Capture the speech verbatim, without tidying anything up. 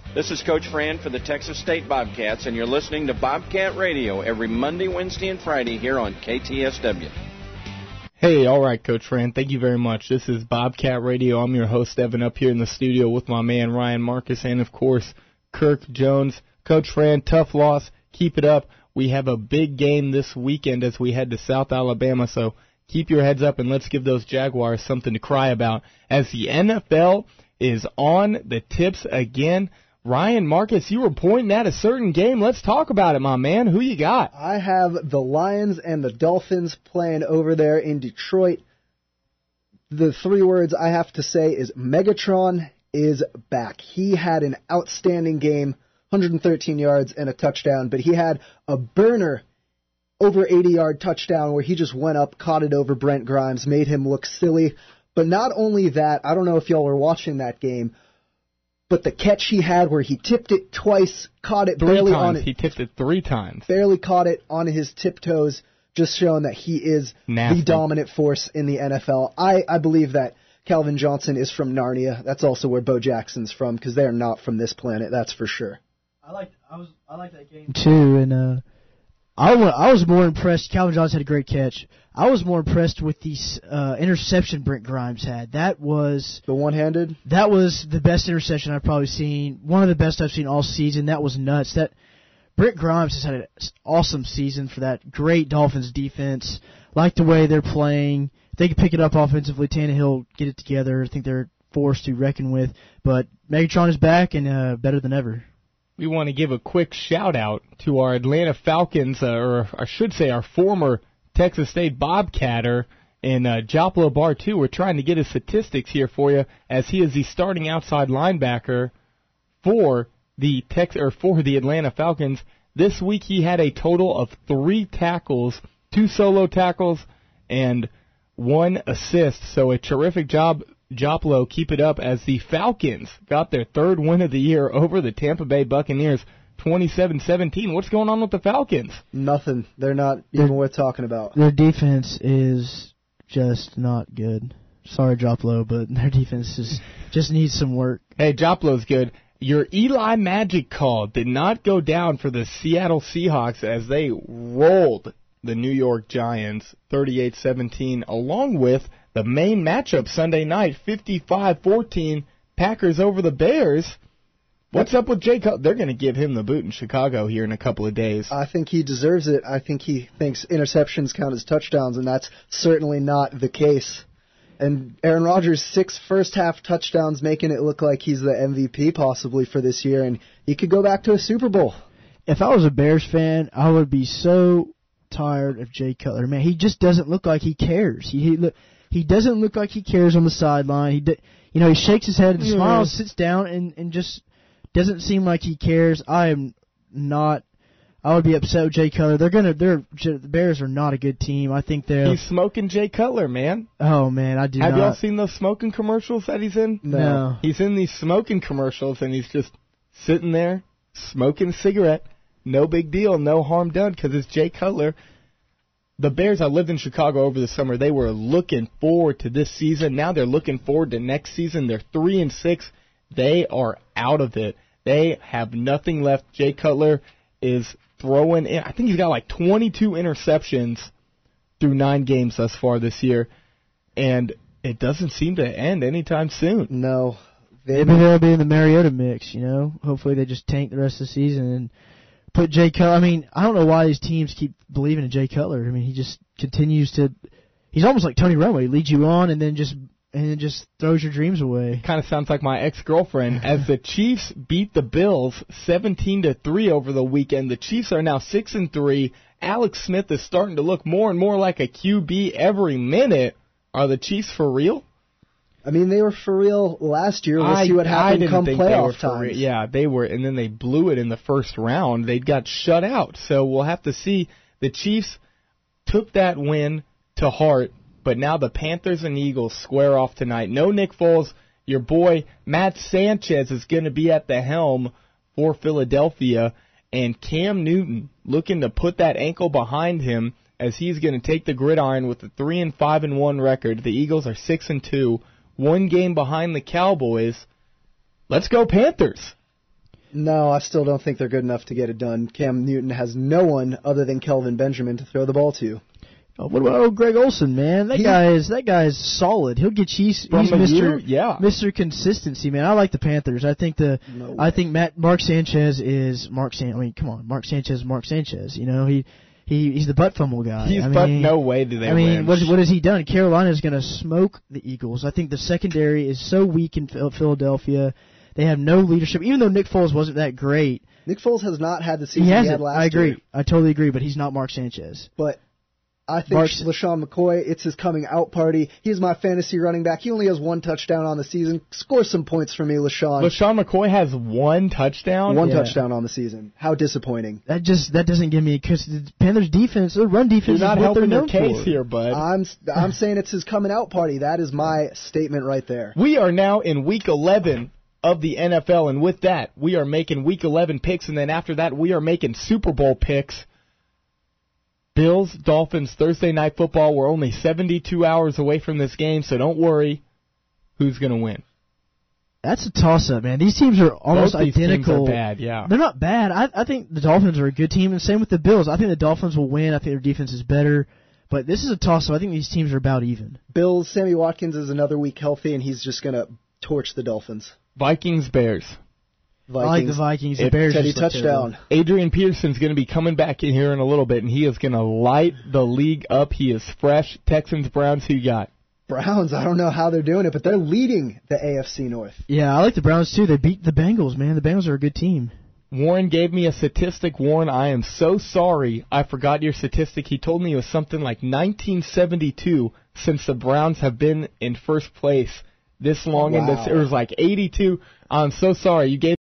This is Coach Fran for the Texas State Bobcats, and you're listening to Bobcat Radio every Monday, Wednesday, and Friday here on K T S W. Hey, all right, Coach Fran, thank you very much. This is Bobcat Radio. I'm your host, Evan, up here in the studio with my man, Ryan Marcus, and, of course, Kirk Jones. Coach Fran, tough loss. Keep it up. We have a big game this weekend as we head to South Alabama, so keep your heads up and let's give those Jaguars something to cry about as the N F L is on the tips again. Ryan Marcus, you were pointing at a certain game. Let's talk about it, my man. Who you got? I have the Lions and the Dolphins playing over there in Detroit. The three words I have to say is Megatron is back. He had an outstanding game, one hundred thirteen yards and a touchdown, but he had a burner over eighty-yard touchdown where he just went up, caught it over Brent Grimes, made him look silly. But not only that, I don't know if y'all were watching that game, but the catch he had where he tipped it twice, caught it three barely times. on it. He tipped it three times. Barely caught it on his tiptoes, just showing that he is Nasty. the dominant force in the N F L. I, I believe that Calvin Johnson is from Narnia. That's also where Bo Jackson's from, because they are not from this planet, that's for sure. I like I was I like that game too, and uh, I wa- I was more impressed. Calvin Johnson had a great catch. I was more impressed with the uh, interception Brent Grimes had. That was the one-handed. That was the best interception I've probably seen. One of the best I've seen all season. That was nuts. That Brent Grimes has had an awesome season for that great Dolphins defense. Like the way they're playing. If they can pick it up offensively, Tannehill get it together. I think they're a force to reckon with. But Megatron is back and uh, better than ever. We want to give a quick shout-out to our Atlanta Falcons, uh, or I should say our former Texas State Bobcatter, and uh, Joplo Bartu. We're trying to get his statistics here for you, as he is the starting outside linebacker for the Tex or for the Atlanta Falcons. This week he had a total of three tackles, two solo tackles, and one assist. So a terrific job, Joplo. Keep it up, as the Falcons got their third win of the year over the Tampa Bay Buccaneers, twenty-seven seventeen. What's going on with the Falcons? Nothing. They're not even Their, worth talking about. Their defense is just not good. Sorry, Joplo, but their defense is, just needs some work. Hey, Joplo's good. Your Eli Magic call did not go down for the Seattle Seahawks as they rolled the New York Giants thirty-eight seventeen, along with the main matchup Sunday night, fifty-five fourteen, Packers over the Bears. What's up with Jay Cutler? They're going to give him the boot in Chicago here in a couple of days. I think he deserves it. I think he thinks interceptions count as touchdowns, and that's certainly not the case. And Aaron Rodgers, six first-half touchdowns, making it look like he's the M V P possibly for this year, and he could go back to a Super Bowl. If I was a Bears fan, I would be so tired of Jay Cutler. Man, he just doesn't look like he cares. He he, look, he doesn't look like he cares on the sideline. He, you know, he shakes his head and yeah. smiles, sits down, and, and just doesn't seem like he cares. I am not. I would be upset with Jay Cutler. They're gonna. They're the Bears are not a good team. I think they're. He's smoking Jay Cutler, man. Oh man, I do. Have not. y'all seen those smoking commercials that he's in? No. no. He's in these smoking commercials, and he's just sitting there smoking a cigarette. No big deal, no harm done, because it's Jay Cutler. The Bears, I lived in Chicago over the summer. They were looking forward to this season. Now they're looking forward to next season. They're three and six. They are out of it. They have nothing left. Jay Cutler is throwing in. I think he's got like twenty-two interceptions through nine games thus far this year, and it doesn't seem to end anytime soon. No. Maybe they'll be in the Mariota mix, you know. Hopefully they just tank the rest of the season and put Jay Cutler. I mean, I don't know why these teams keep believing in Jay Cutler. I mean, he just continues to. He's almost like Tony Romo. He leads you on and then just and then just throws your dreams away. Kind of sounds like my ex-girlfriend. As the Chiefs beat the Bills seventeen to three over the weekend, the Chiefs are now six and three. Alex Smith is starting to look more and more like a Q B every minute. Are the Chiefs for real? I mean, they were for real last year. We'll I, see what happens come playoff playoff they were time. Real. Yeah, they were, and then they blew it in the first round. They got shut out. So we'll have to see. The Chiefs took that win to heart, but now the Panthers and Eagles square off tonight. No Nick Foles. Your boy Matt Sanchez is going to be at the helm for Philadelphia, and Cam Newton looking to put that ankle behind him as he's going to take the gridiron with a three and five and one record. The Eagles are six and two. One game behind the Cowboys. Let's go Panthers. No, I still don't think they're good enough to get it done. Cam Newton has no one other than Kelvin Benjamin to throw the ball to. Oh, what about old Greg Olsen, man? That He- guy is that guy is solid. He'll get you. He's, From he's the Mister year? Yeah. Mister Consistency, man. I like the Panthers. I think the No I way. think Matt Mark Sanchez is Mark San. I mean, come on, Mark Sanchez, is Mark Sanchez. You know he. He, he's the butt fumble guy. He's I but mean, no way do they I mean, win. what, what has he done? Carolina's going to smoke the Eagles. I think the secondary is so weak in Phil- Philadelphia. They have no leadership. Even though Nick Foles wasn't that great, Nick Foles has not had the season he he, hasn't. had last I agree. year. I totally agree. But he's not Mark Sanchez. But I think Mark's- LaShawn McCoy, it's his coming out party. He's my fantasy running back. He only has one touchdown on the season. Score some points for me, LaShawn. LaShawn McCoy has one touchdown. One Yeah. touchdown on the season. How disappointing. That just that doesn't give me because the Panthers defense, their run defense You're is not what they're helping your known case for. here, bud. I'm I'm saying it's his coming out party. That is my statement right there. We are now in week eleven of the N F L, and with that, we are making week eleven picks, and then after that, we are making Super Bowl picks. Bills, Dolphins, Thursday Night Football. We're only seventy-two hours away from this game, so don't worry. Who's going to win? That's a toss-up, man. These teams are almost Both these identical. teams are bad, yeah. They're not bad. I, I think the Dolphins are a good team, and same with the Bills. I think the Dolphins will win. I think their defense is better. But this is a toss-up. I think these teams are about even. Bills, Sammy Watkins is another week healthy, and he's just going to torch the Dolphins. Vikings, Bears. Vikings. I like the Vikings. The If Bears Teddy just look touchdown. terrible. Adrian Peterson's going to be coming back in here in a little bit, and he is going to light the league up. He is fresh. Texans, Browns, who you got? Browns, I don't know how they're doing it, but they're leading the A F C North. Yeah, I like the Browns, too. They beat the Bengals, man. The Bengals are a good team. Warren gave me a statistic. Warren, I am so sorry I forgot your statistic. He told me it was something like nineteen seventy-two since the Browns have been in first place this long in this. Wow. It was like eighty-two. I'm so sorry. You gave